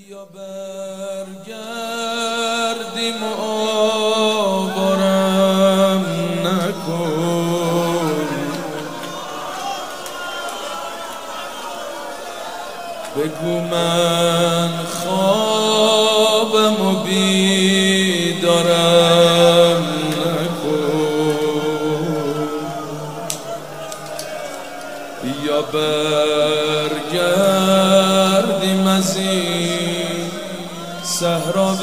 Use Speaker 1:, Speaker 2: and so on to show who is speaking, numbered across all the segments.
Speaker 1: یا برگردیم و آوارم نکن، بگو من خوابم و بیدارم نکن، یا برگردیم از این صحرا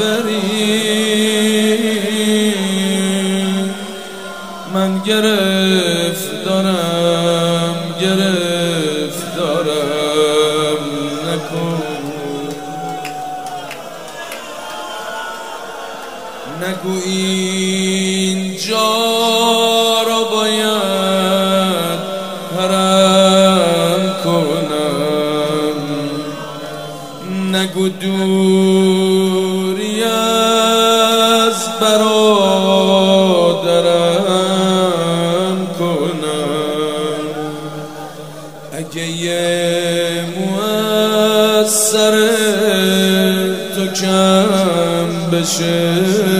Speaker 1: بریم، من گرفتارم نکن، نگو اینجا را باید حرم کنم، نگو دوری از برادرم کنم، اگه یه موثر تو کم بشه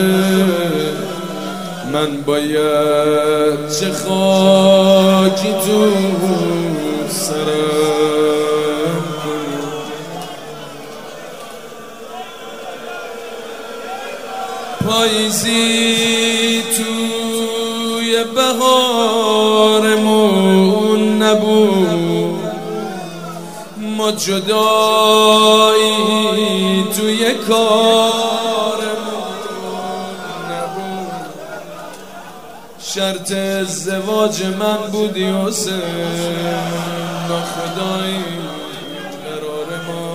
Speaker 1: من باید چه خاکی تو سرم کنم. پاییزی توی بهارمون نبود، ما جدایی توی کارمون نبود، شرط ازدواج من بودی حسین، ناخدایی قرار ما،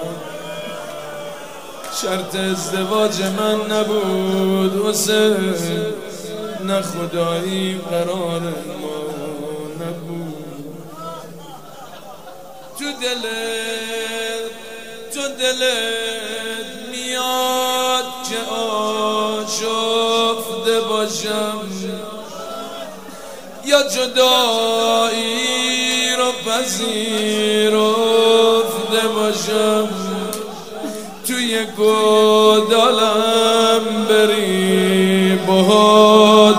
Speaker 1: شرط ازدواج من نبود حسین، ناخدایی قرار ما نبود. تو دلت میاد که آشفته باشم، یا جدایی رو پذیرفته باشم، توی گودالم بری باهات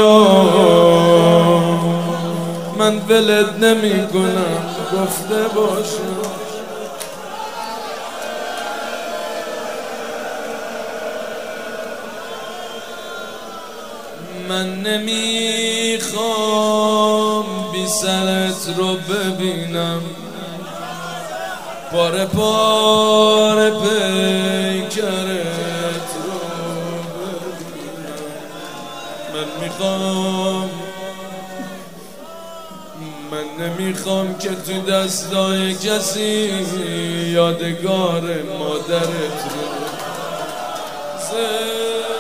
Speaker 1: میام، من ولت نمی کنم گفته باشم. من نمیخوام بی سرت رو ببینم، پاره پاره پیکرت رو ببینم، من نمیخوام که تو دستای کسی یادگار مادرت رو